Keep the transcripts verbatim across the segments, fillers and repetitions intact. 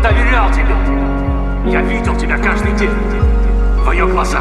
доверял тебе. Я видел тебя каждый день в ее глазах.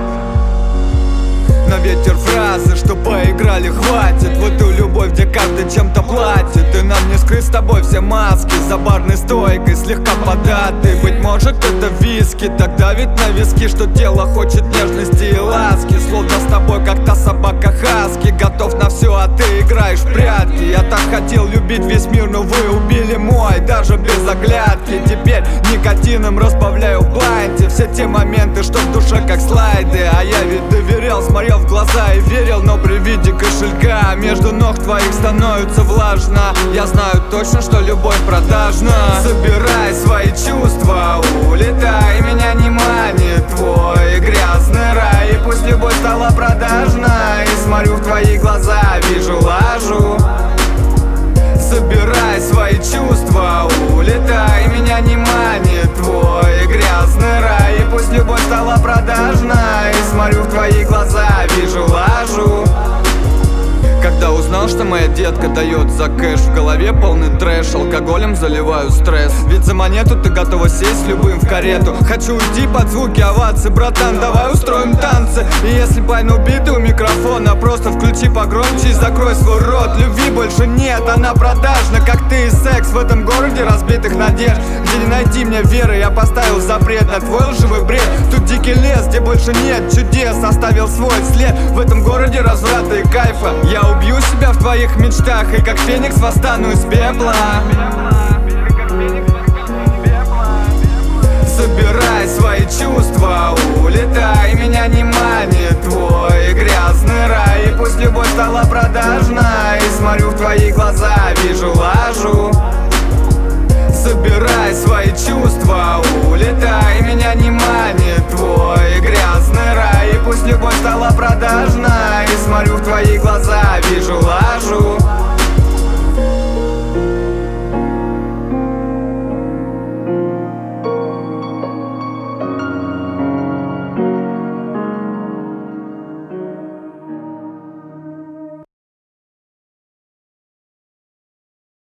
На ветер фразы, что поиграли, хватит. В эту любовь, где каждый чем-то платит. И нам не скрыть с тобой все маски за барной стойкой, слегка податый. Быть может это виски, так давит на виски, что тело хочет нежности и ласки. Словно с тобой как та собака хаски, готов на все, а ты играешь в прятки. Я так хотел любить весь мир, но вы убили мой, даже без оглядки. Теперь никотином разбавляю в бланте все те моменты, что в душе как слайды. А я ведь доверял, смотрел в глаза и верил, но при виде кошелька между ног твоих становится влажно. Я знаю точно, что любовь продажна. Собирай свои чувства, улетай, меня не манит твой грязный рай. И пусть любовь стала продажна, и смотрю в твои глаза, вижу лажу. Собирай свои чувства, улетай, меня не манит твой грязный рай. И пусть любовь стала продажна, и смотрю в твои глаза, вижу лажу. Когда узнал, что моя детка дает за кэш, в голове полный трэш, алкоголем заливаю стресс. Ведь за монету ты готова сесть любым в карету. Хочу уйти под звуки овации, братан, давай устроим танцы. И если пайн убитый у микрофона, просто включи погромче и закрой свой рот. Любви больше нет, она продажна, как ты и секс в этом городе разбитых надежд, где не найти мне веры. Я поставил запрет на твой лживый бред. Тут дикий лес, где больше нет чудес, оставил свой след в этом городе разврата и кайфа. Я убью себя в твоих мечтах, и как феникс восстану из пепла. Собирай свои чувства, улетай, меня не манит твой грязный рай. И пусть любовь стала продажна, и смотрю в твои глаза, вижу лажу. Собирай свои чувства, улетай, меня